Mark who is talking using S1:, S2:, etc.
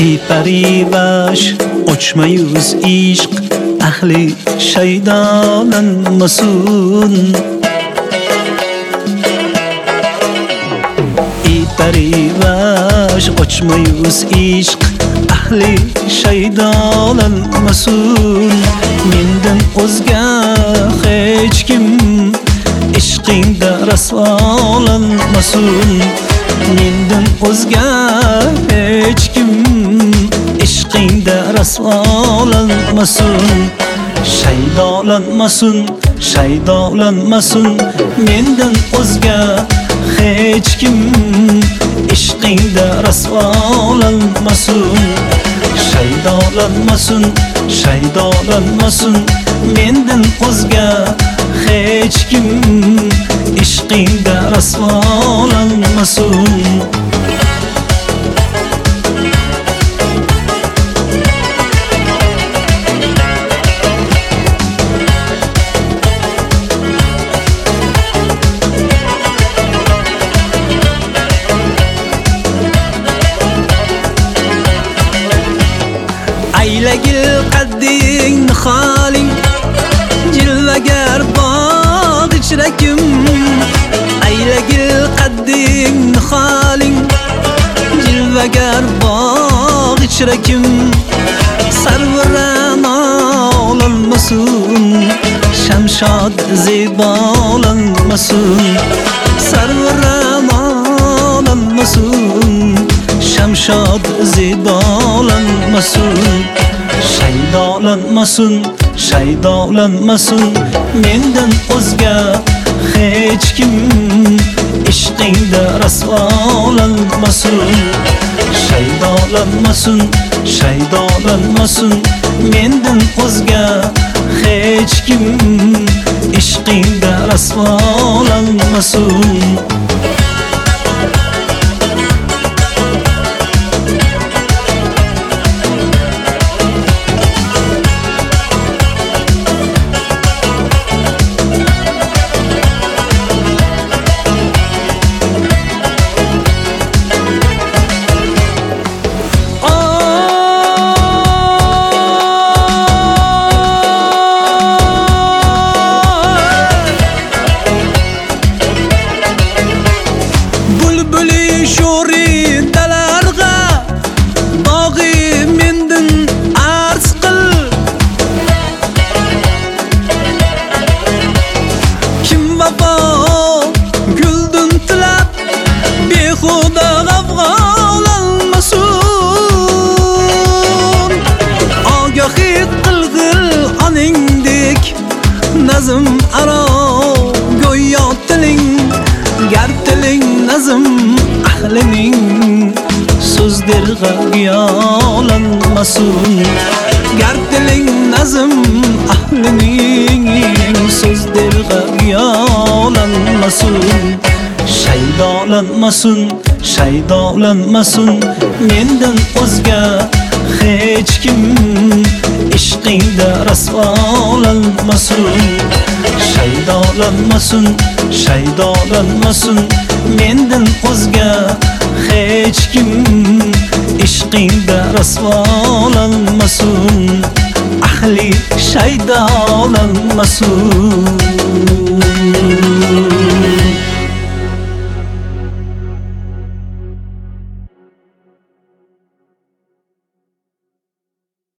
S1: ey parivash ochma yuz ishq ahli shaydolanmasun. Ey parivash ochma yuz ishq ahli shaydolanmasun. Mendan o'zga hech kim ishqingda rasvolanmasun. Mendan o'zga hech kim ishqingda rasvolanmasun. Shaydolanmasun, shaydolanmasun. Mendan o'zga hech kim ishqingda rasvolanmasun. Shaydolanmasun, shaydolanmasun. Mendan o'zga hech kim ishqingda rasvolanmasun. Aylagil qadding niholing jilvagar bog' ichrakim. Aylagil qadding niholing jilvagar bog' ichrakim. Sarvaran olanmasun, shamshod zebolanmasun. Sarvaran olanmasun, shamshod zebolanmasun. Shaydolanmasun, shaydolanmasun. Mendan o'zga hech kim ishqingda rasvolanmasun. Shaydolanmasun, shaydolanmasun. Mendan o'zga hech kim ishqingda rasvolanmasun. Nazım aro go'yo tiling, gar tiling nazım ahlining so'zdirg'a yo'lanmasun. Gar tiling nazım ahlining so'zdirg'a yo'lanmasun. Shaydolanmasun, shaydolanmasun. Mendan o'zga hech kim ishqingda rasvolanmasun. Shaydolanmasun, shaydolanmasun. Mendan o'zga hech kim ishqingda rasvolanmasun. Ahli shaydolanmasun.